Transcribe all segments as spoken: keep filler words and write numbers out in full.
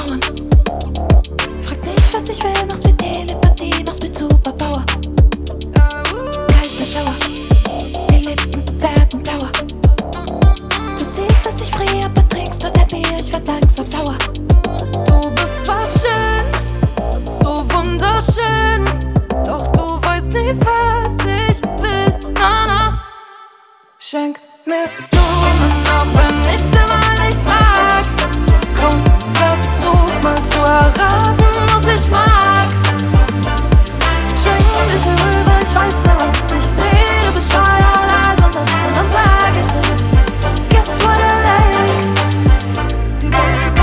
Mauern. Frag nicht, was ich will, mach's mit Telepathie, mach's mit Superpower. Kalter Schauer, die Lippen werden blauer. Du siehst, dass ich friere, aber trinkst nur der Bier, ich werd langsam sauer. Du bist zwar schön, so wunderschön, doch du weißt nie, was ich will, na na. Schenk mir Blumen, auch wenn ich dir mal nicht sag. Komm, versuch mal zu erraten, was ich mag. Schwing dich herüber, ich weiß ja, was ich sehe. Du bist scheu, all und das und dann sag ich nichts. Guess what I like? Die Boxen,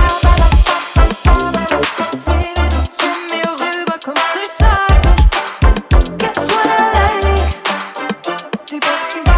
ich seh, wie du zu mir rüberkommst, ich sag nichts. Guess what I like? Die Boxen,